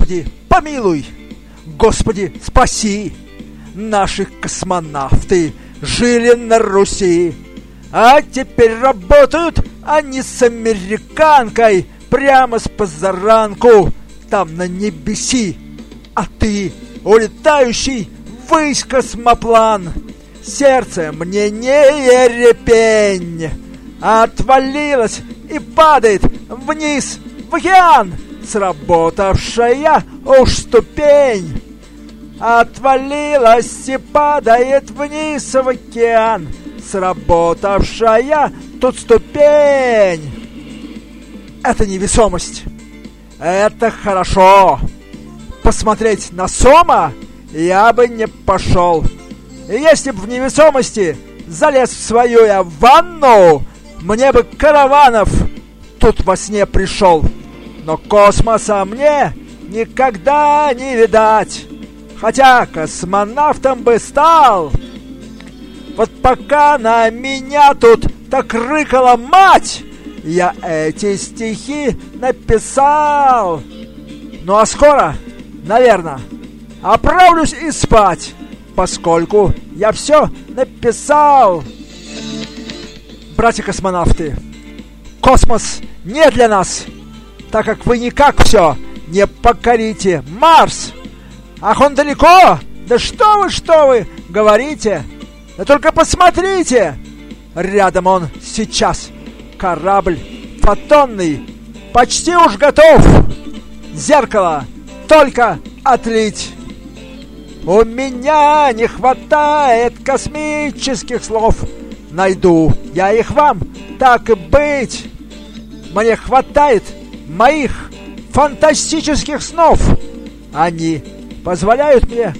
Господи, помилуй, Господи, спаси. Наши космонавты жили на Руси, а теперь работают они с американкой прямо с позаранку там на небеси. А ты, улетающий ввысь космоплан, сердце мне не ерепень, отвалилось и падает вниз в океан сработавшая уж ступень. Отвалилась и падает вниз в океан сработавшая тут ступень. Это невесомость. Это хорошо. Посмотреть на Сома я бы не пошел. Если б в невесомости залез в свою я ванну, мне бы караванов тут во сне пришел. Но космоса мне никогда не видать, хотя космонавтом бы стал. Вот пока на меня тут так рыкала мать, я эти стихи написал. Ну а скоро, наверное, оправлюсь и спать, поскольку я все написал. Братья-космонавты, космос не для нас, так как вы никак все не покорите Марс. Ах, он далеко? Да что вы говорите? Да только посмотрите! Рядом он сейчас. Корабль фотонный почти уж готов. Зеркало только отлить. У меня не хватает космических слов. Найду я их вам, так и быть. Мне хватает моих фантастических снов. Они позволяют мне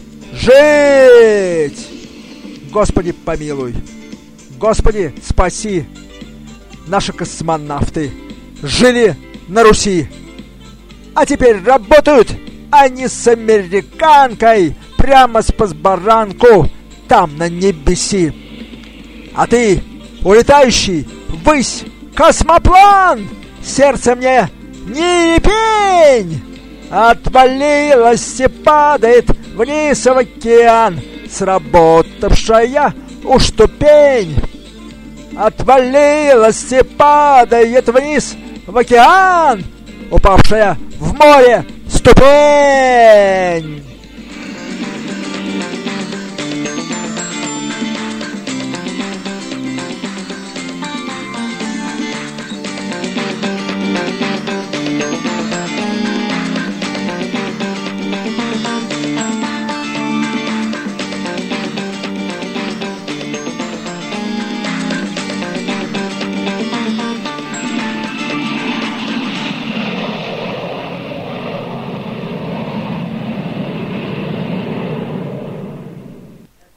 жить. Господи, помилуй. Господи, спаси. Наши космонавты жили на Руси, а теперь работают они с американкой прямо с позбаранку там на небеси. А ты, улетающий ввысь космоплан, сердце мне не пень, отвалилась и падает вниз в океан сработавшая уж ступень. Отвалилась и падает вниз в океан упавшая в море ступень.